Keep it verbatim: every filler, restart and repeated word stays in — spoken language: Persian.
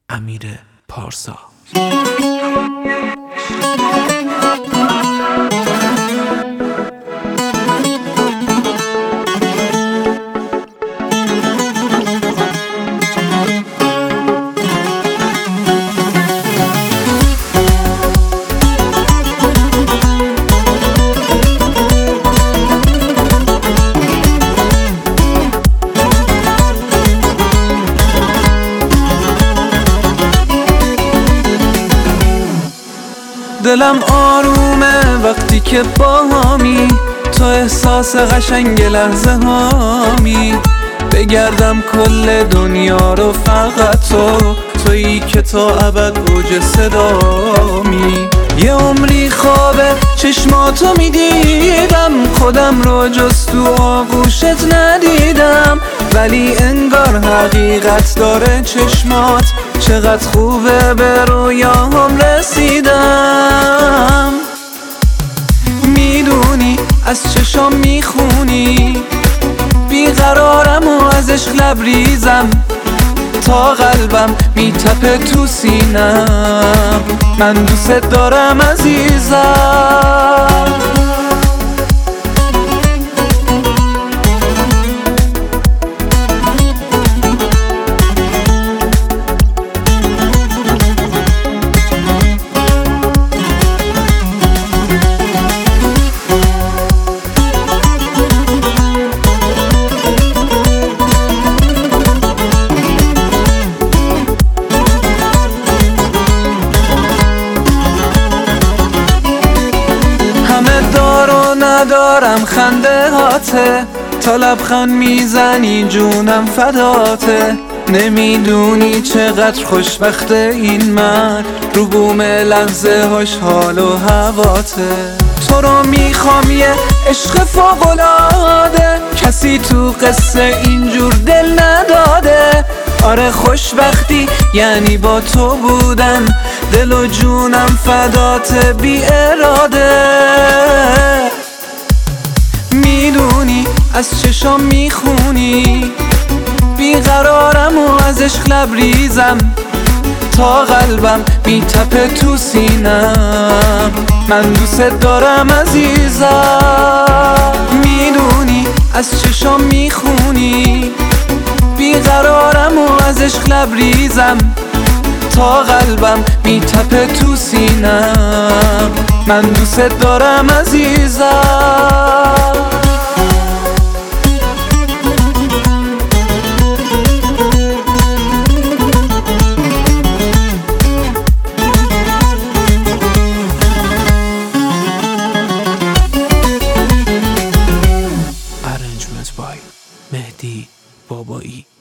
امیر پارسا. دلم آرومه وقتی که باهامی، تو احساس قشنگ لحظه هامی. بگردم کل دنیا رو فقط تو، تویی که تا ابد اوج صدامی. یه عمری خوابه چشماتو میدیدم، خودم رو جز تو آغوشت ندیدم. ولی انگار حقیقت داره چشمات، چقدر خوبه به رویاهم رسیدم. میدونی از چشام میخونی، بیقرارم و از عشق لبریزم. تا قلبم میتپه تو سینم، من دوست دارم عزیزم. ندارم خنده هاته، تا لبخند میزنی جونم فداته. نمیدونی چقدر خوشبخت این من، رو بوم لحظه هاش حال و هواته. تو رو میخوام یه عشق فوق‌العاده، کسی تو قصه اینجور دل نداده. آره خوشبختی یعنی با تو بودن، دل و جونم فدات بی اراده. میدونی از چشام میخونی، بیقرارم و از عشق لبریزم. تا قلبم میتپه تو سینم، من دوست دارم عزیزم. میدونی از چشام میخونی، بیقرارم و از عشق لبریزم. تا قلبم میتپه تو سینم، من دوست دارم عزیزم. Arrangement by مهدی بابایی.